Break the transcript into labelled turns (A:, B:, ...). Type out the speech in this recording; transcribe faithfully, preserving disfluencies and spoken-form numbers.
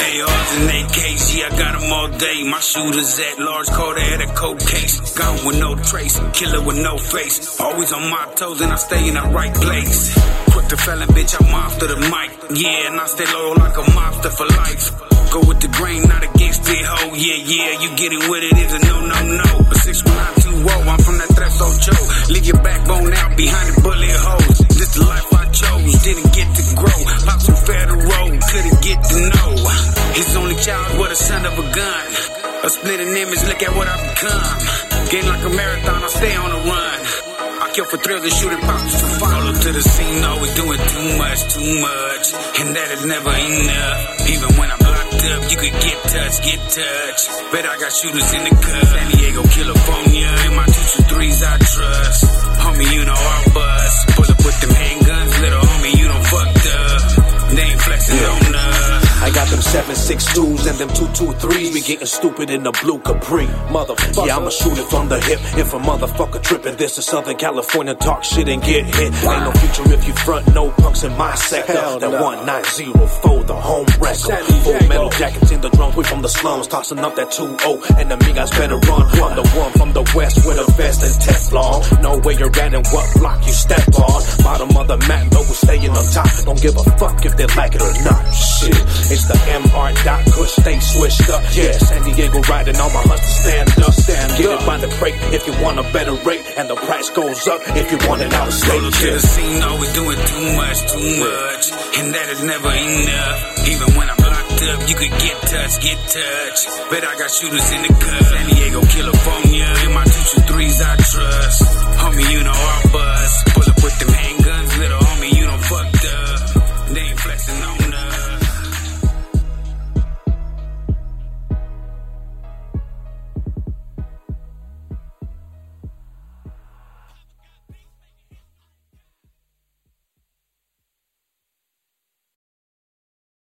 A: A Rs and A Ks, yeah, I got them all day. My shooters at large, caught at a cold case. Gone with no trace, killer with no face. Always on my toes and I stay in the right place. Quick to felon, bitch, I'm after the mic. Yeah, and I stay loyal like a mobster for life. Go with the grain, not against it, ho. Yeah, yeah, you getting with it is a no, no, no. But six one nine two oh, I'm from that Tres Ocho. Leave your backbone out behind the bullet holes. This the life I chose, didn't get to grow. Pop some federal, couldn't get to know. His only child was a son of a gun. A splitting image, look at what I've become. Game like a marathon, I stay on the run. I kill for thrills and shooting pops for fun. All up to the scene, always doing too much, too much. And that is never enough. Even when I'm locked up, you could get touched, get touched. Bet I got shooters in the cut. San Diego, California, and my two two threes I trust. Homie, you know I bust. Pull up with them handguns, little homie, you done fucked up. They ain't flexing on us.
B: I got them seven six twos and them two two threes. We getting stupid in the blue Capri. Motherfucker, yeah, I'ma shoot it from the hip. If a motherfucker tripping, this is Southern California, talk shit and get hit. Ain't no future if you front, no punks in my sector. Hell that no. one nine zero four, the home wrecker. Full metal jackets in the drums, we from the slums, tossing up that two oh. And the amigas better run. I'm the one from the west with a vest and Teflon. Know where you're at and what block you step on. Bottom of the map, but we're staying on top. Don't give a fuck if they like it or not. Shit, it's the M R dot Kush, stay switched up. Yeah, San Diego riding on my hustle, stand up, stand Get up. It by the crate if you want a better rate, and the price goes up if you want it out of state.
A: Roll up to the scene, always doing too much, too much, and that is never enough. Even when I'm locked up, you could get touched, get touched. Bet I got shooters in the cut. San Diego, California, and my two two threes I trust. Homie, you know I bust.